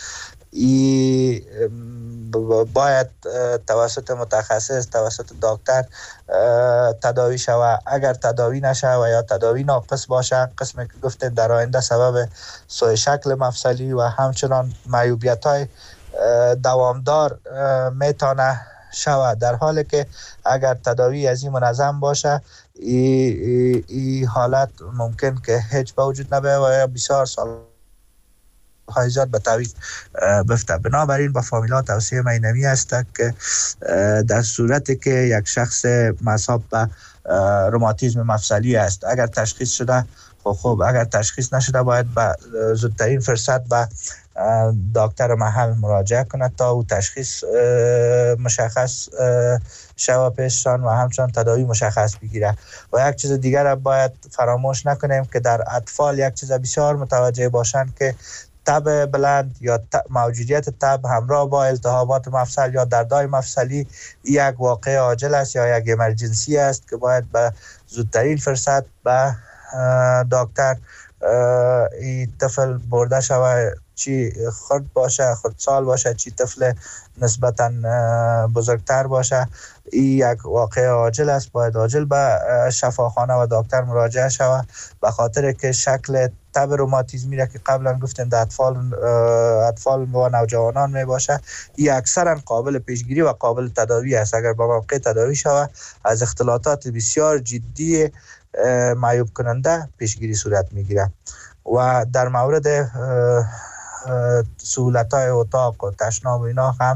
C: باید توسط متخصص، توسط دکتر تداوی شود. اگر تداوی نشه و یا تداوی ناقص باشه، قسمی که گفتیم در آینده سبب سوء شکل مفصلی و همچنان معیوبیت‌های دوامدار میتونه شود، در حالی که اگر تداوی از این منظم باشه این حالت ممکن که هیچ به وجود نبیاید و یا بسیار سال حیزات به تعویق بفته. بنابراین با فامیلا توصیه مینمی است که در صورتی که یک شخص مصاب به روماتیسم مفصلی است، اگر تشخیص شده خوب، اگر تشخیص نشده باید به زودترین فرصت به دکتر محل مراجعه کند تا او تشخیص مشخص شود پیششان و همچنان تداوی مشخص بگیره. و یک چیز دیگر را باید فراموش نکنیم که در اطفال یک چیز بسیار متوجه باشند که تب بلند یا موجودیت تب همراه با التهابات مفصل یا دردهای مفصلی یک واقع عاجل است یا یک امرجنسی است که باید به زودترین فرصت به دکتر این طفل برده شود، چی خرد باشه، خردسال باشه، چی طفل نسبتاً بزرگتر باشه. این یک واقع عاجل است، باید عاجل به شفاخانه و دکتر مراجعه شود، به خاطر که شکل تب روماتیسمی را که قبلا گفتیم در اطفال و نوجوانان می باشه، این اکثرا قابل پیشگیری و قابل تداوی است. اگر با موقع تداوی شود از اختلالات بسیار جدی معیوب کننده پیشگیری صورت میگیره. و در مورد سهولت‌های اتاق و تشناب و اینا هم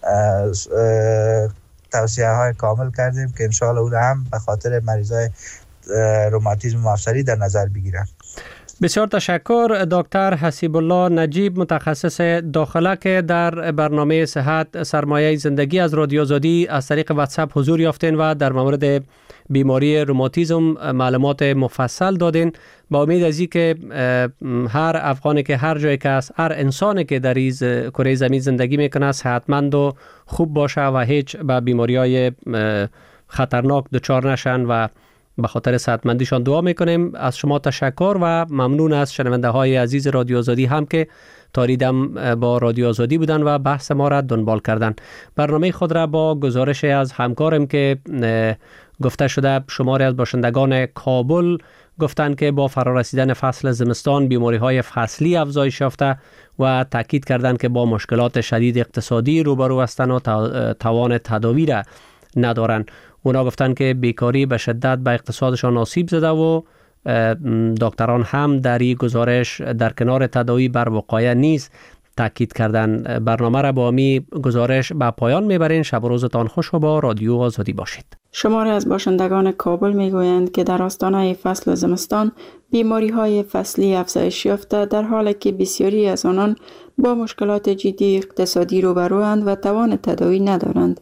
C: توصیه های کامل کردیم که انشاءالله اون هم به خاطر مریضای روماتیسم مفصلی در نظر بگیرن.
B: بسیار تشکر دکتر حسیب الله نجیب، متخصص داخله که در برنامه صحت سرمایه زندگی از رادیو آزادی از طریق واتساپ حضور یافتین و در مورد بیماری روماتیسم معلومات مفصل دادین. با امید از این که هر افغانی که هر جایی که است، هر انسانی که در این کره زمین زندگی میکنه صحتمند و خوب باشه و هیچ به بیماری‌های خطرناک دچار نشن و به خاطر صحتمندیشان دعا میکنیم. از شما تشکر و ممنون از شنونده های عزیز رادیو آزادی هم که تاریدم با رادیو آزادی بودن و بحث ما را دنبال کردن. برنامه خود را با گزارش از همکارم که گفته شده شماری از باشندگان کابل گفتند که با فرارسیدن فصل زمستان بیماری های فصلی افزایش یافته و تاکید کردند که با مشکلات شدید اقتصادی روبرو هستند و توان تداوی را ندارند. اونا گفتن که بیکاری به شدت به اقتصادشان آسیب زده و دکتران هم در این گزارش در کنار تداوی بر وقایع نیز تاکید کردن. برنامه را با می گزارش به پایان میبرین. شب و روزتان خوش و با رادیو آزادی باشید.
F: شماری از باشندگان کابل میگویند که در آستانه فصل زمستان بیماری های فصلی افزایش یافته، در حالی که بسیاری از آنان با مشکلات جدی اقتصادی روبروند و توان تداوی ندارند.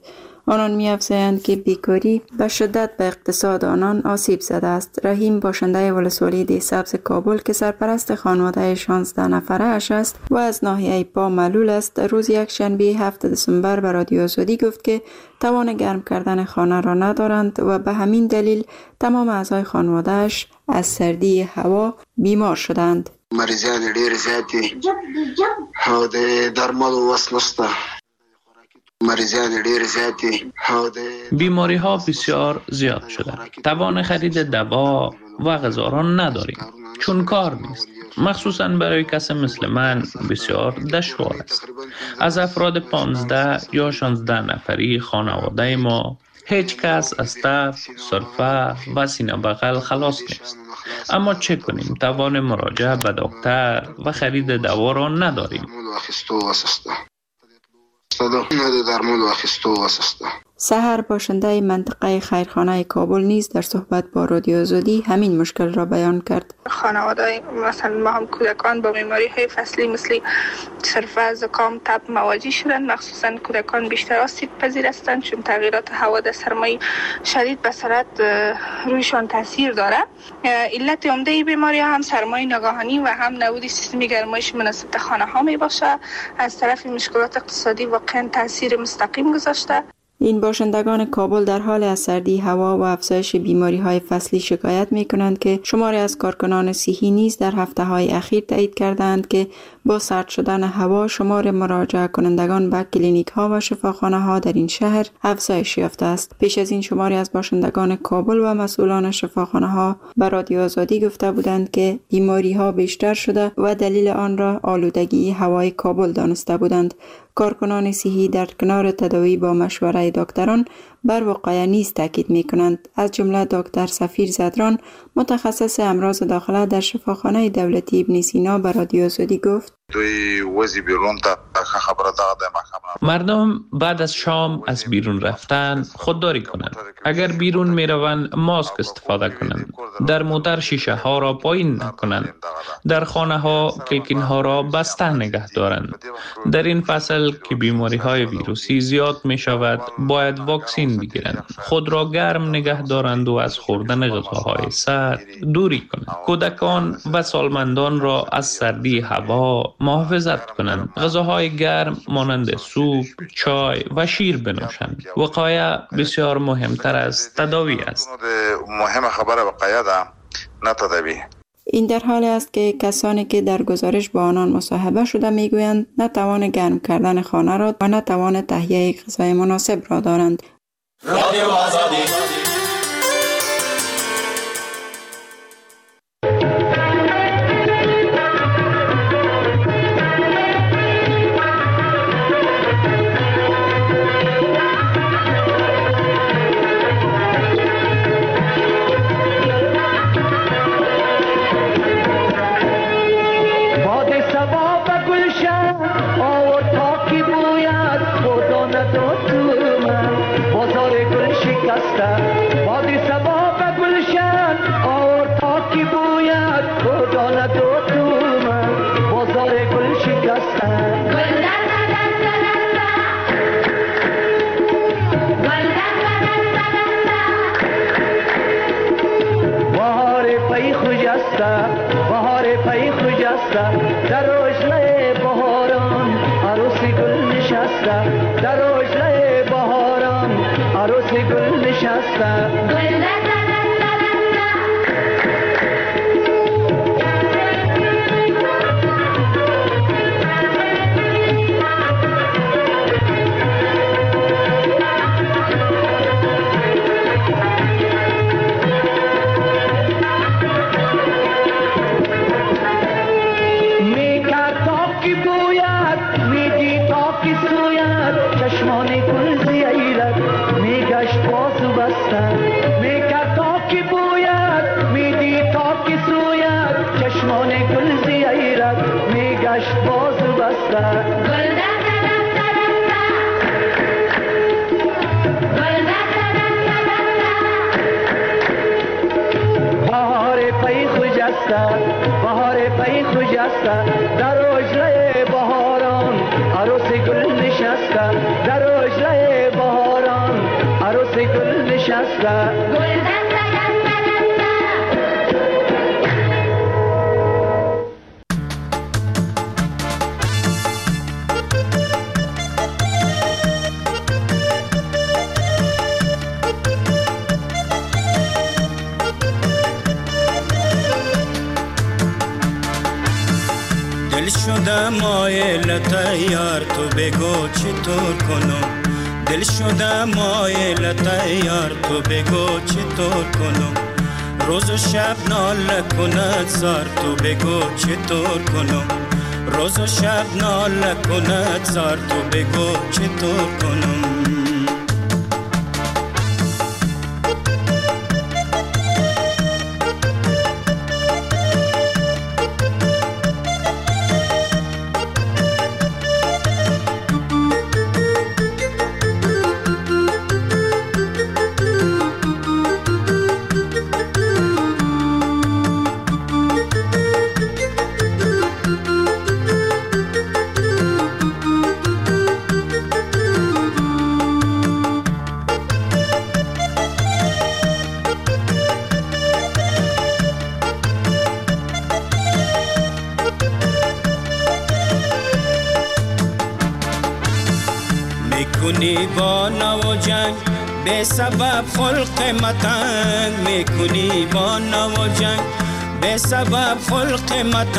F: آنان می‌افزایند که بیکاری به شدت به اقتصاد آنان آسیب زده است. رحیم باشنده ولسوالی دیسبز کابل که سرپرست خانواده 16 نفره اش است و از ناحیه پا معلول است، روز یکشنبه 7 دسامبر به رادیو آزادی گفت که توان گرم کردن خانه را ندارند و به همین دلیل تمام اعضای خانواده‌اش از سردی هوا بیمار شدند.
K: مریضان ډیر زیاتی او د درملو وس نشته. مریضان ډیر زیاتی
L: بیماری ها بسیار زیاد شده. توان خرید دوا و غذا را نداریم چون کار نیست. مخصوصاً برای کسی مثل من بسیار دشوار است. از افراد 15 یا 16 نفری خانواده ما هیچ کس از تب، سرفه و سینه بغل خلاص نیست. اما چه کنیم؟ توان مراجعه به دکتر و خرید دوا را نداریم.
F: سحر باشنده منطقه خیرخانه کابل نیز در صحبت با رادیو آزادی همین مشکل را بیان کرد.
M: خانواده مثلا ما هم کودکان با بیماری های فصلی مثل سرفه، زکام، تب مواجه شدند. مخصوصا کودکان بیشتر آسیب پذیر هستند چون تغییرات هوا در سرمای شدید به سرعت رویشان تاثیر داره. علت عمده بیماری هم سرمای ناگهانی و هم نبود سیستم گرمایش مناسب خانه ها می باشه. از طرف مشکلات اقتصادی واقعا تاثیر مستقیم گذاشته.
F: این باشندگان کابل در حال از سردی هوا و افزایش بیماری های فصلی شکایت می کنند که شماری از کارکنان صحی نیز در هفته های اخیر تایید کردند که با سرد شدن هوا شمار مراجعه کنندگان به کلینیک ها و شفاخانه ها در این شهر افزایش یافته است. پیش از این شماری از باشندگان کابل و مسئولان شفاخانه ها به رادیو آزادی گفته بودند که بیماری ها بیشتر شده و دلیل آن را آلودگی هوای کابل دانسته بودند. کارکنان صحی در کنار تداوی با مشوره دکتران بر وقایع نیز تاکید می کنند. از جمله دکتر سفیر زدران متخصص امراض داخله در شفاخانه دولتی ابن سینا به رادیو آزادی گفت
L: مردم بعد از شام از بیرون رفتن خودداری کنند. اگر بیرون می روند ماسک استفاده کنند. در موتر شیشه ها را پایین نکنند. در خانه ها کلکین ها را بسته نگه دارند. در این فصل که بیماری های ویروسی زیاد می شود باید واکسین بگیرند. خود را گرم نگه دارند و از خوردن غذاهای سرد دوری کنند. کودکان و سالمندان را از سردی هوا محافظت کنند. غذاهای گرم مانند سوپ، چای و شیر بنوشند. وقایع بسیار مهمتر از تداوی است.
K: مهم خبر وقایع ده نه تداوی.
F: این در حالی است که کسانی که در گزارش با آنان مصاحبه شده میگویند نه توان گرم کردن خانه را و نه توان تهیه غذای مناسب را دارند. رادیو آزادی.
N: بهار پی خجسته در روشنه بهاران عروسی گل نشسته در روشنه بهاران عروسی گل نشسته بهار پی خجسته در روشنه بهاران عروس گل نشسته در روشنه بهاران عروس گل نشسته
O: دل شده مایل تیار تو بگو چطور کنم دل شده مایل تیار تو بگو چطور کنم روز و شب ناله کند زار تو بگو چطور کنم روز و شب ناله کند زار تو بگو چطور کنم میکنی با نو جنگ به سبب خلق متنگ میکنی با نو جنگ به سبب خلق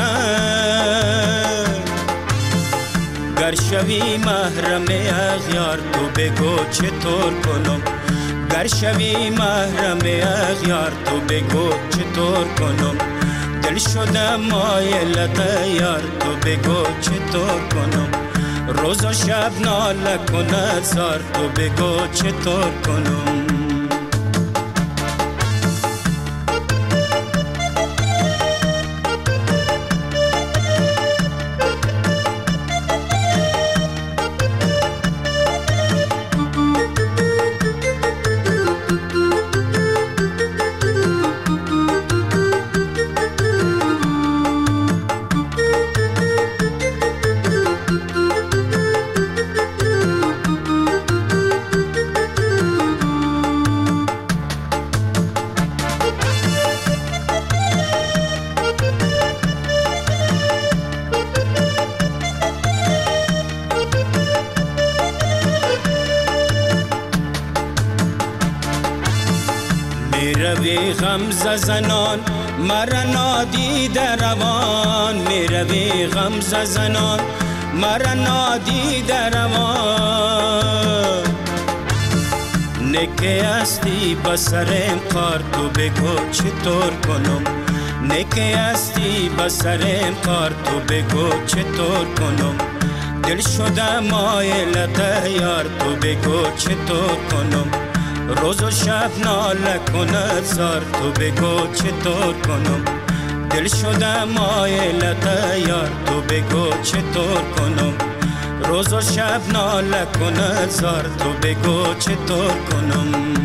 O: متنگ گر شوی محرم اغیار تو بگو چطور کنم گر شوی محرم اغیار تو بگو چطور کنم دل شده مایل تیار تو بگو چطور کنم روز و شب ناله کند زار تو بگو چطور کنم میروی غمزه زنان مرا نادیده روان میروی غمزه زنان مرا نادیده روان نکه استی بسرم قار تو بگو چطور کنم نکه استی بسرم قار تو بگو چطور کنم دل شده مایل تیار تو بگو چطور کنم روز و شب ناله کند زار تو بگو چطور کنم دل شده مایل تیار تو بگو چطور کنم روز و شب ناله کند زار تو بگو چطور کنم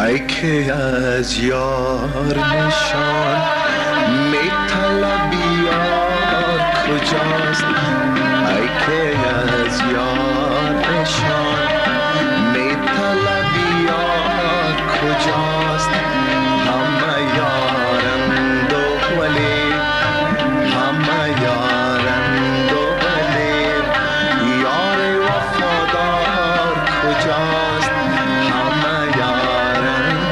P: ای که از یار نشان می طلبی یار کجاست ای که از یار نشان می طلبی یار کجاست همه یارند و ولی همه یارند و ولی یار وفادار کجاست همه یارند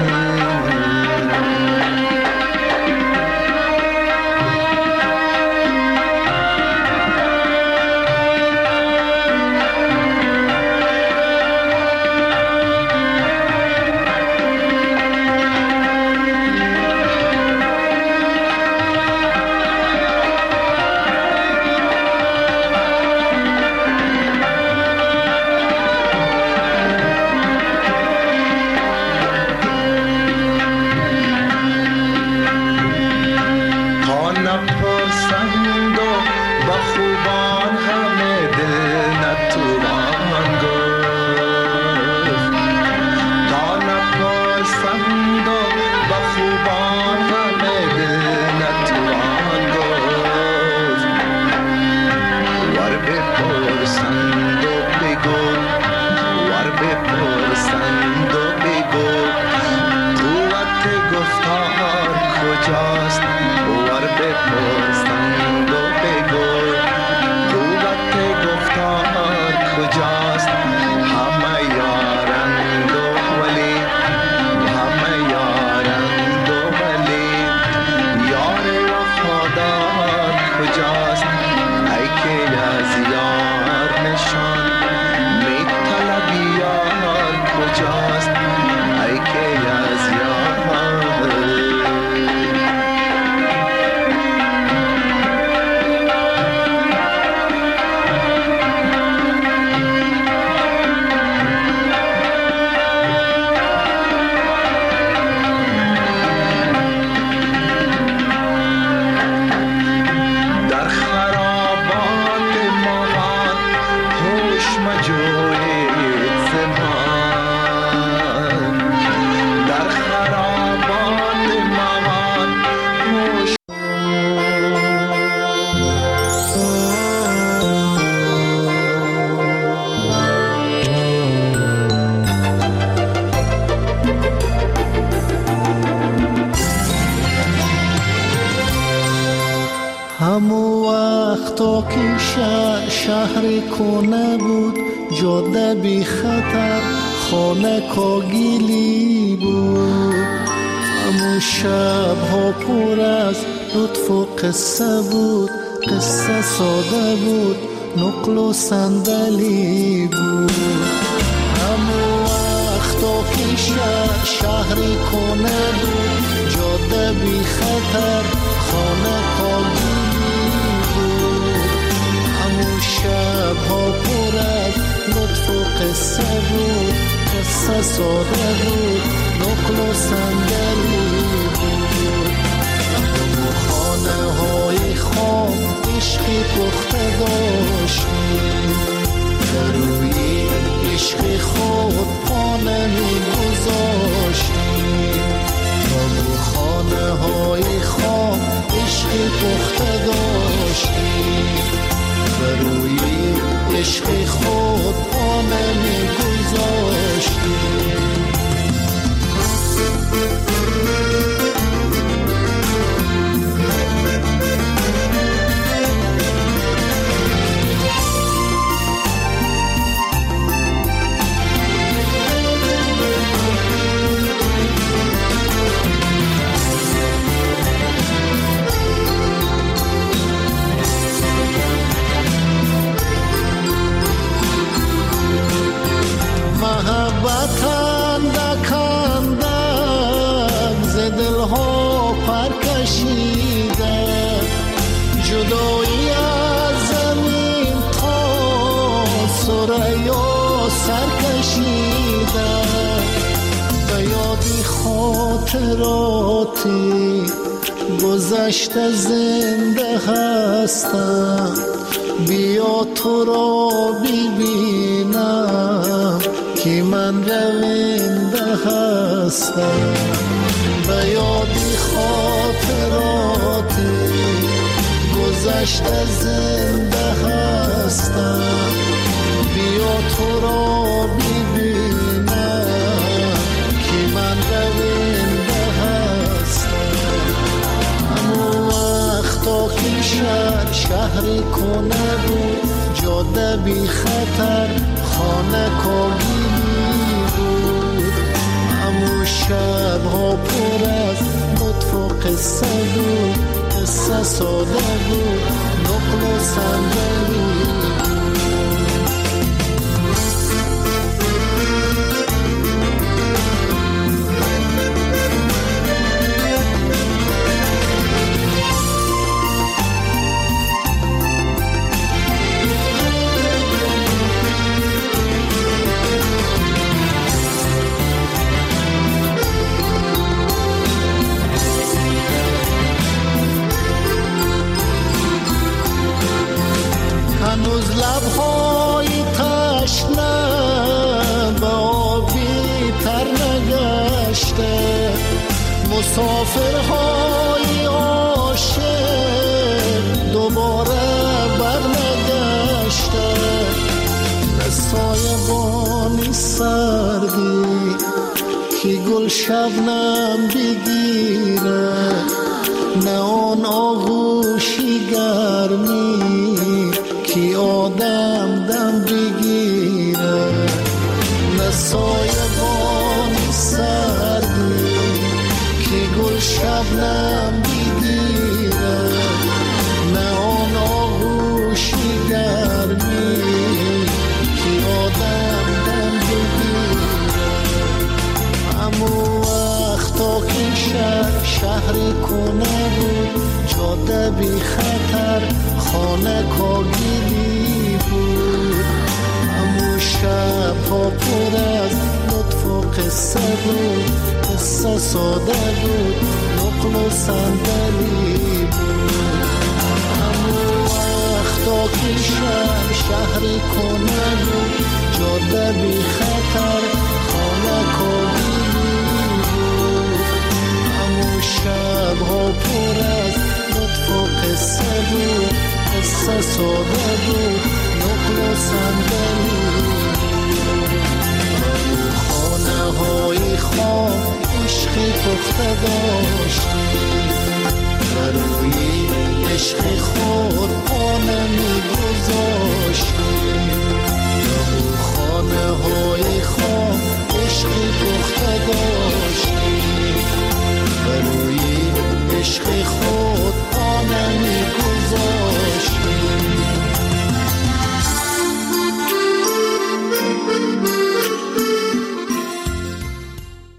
Q: شهر کنه بود جاده بی خطر خانه کاگیلی بود همون شب ها پر از لطف و قصه بود قصه ساده بود نقل و صندلی بود همون وقتا که شهر کنه بود جاده بی خطر خانه کاگیلی شب ها پر از لطف و قصه بود قصه ساده بود نقل و صندلی بود و خانه های خام عشقی پخته داشتیم در روی عشق خود پا نمی گذاشتیم و خانه های خام عشقی پخته داشتیم روی عشق خود پا نمی گذاشتیم دلها پر کشیده جدایی از زمین تا ثریا سر کشیده به یادی خاطراتی گذشته زنده هستم بیا تو را ببینم که که من رونده هستم به یادی خاطراتی گذشته زنده هستم. بیا تو را ببینم که من رونده هستم. همون وقتا که شهری کنه بود، جاده بی خطر خانه کاگیلی بود. همون شبها پر از لطف و قصه بود، قصه ساده بود، نقل و صندلی هنوز لبهای تشنه به آبی تر نگشته، مسافرهای عاشق دوباره برنگشته. به سایبانی سردی که گل شبنم بگیره، نه آن آغوشی گرمی که آدم دم بگیره. نه سایبانی سردی که گل شبنم بگیره، نه آن آغوشی گرمی که آدم دم بگیره. همون وقتا که شهر کنه بود، جاده بی خطر خانه کاگیلی بود. همون شبها پر از لطف و قصه بود، قصه ساده بود، نقل و صندلی بود. همون وقتا که شهر کنه بود، جاده بی خطر خانه کاگیلی بود. همون شبها پر از لطف و قصه بود، قصه ساده بود، نقل و صندلی. خانه های خام عشقی پخته داشتی، بروی عشق خود خانه می گذاشتی. خانه های خام عشقی پخته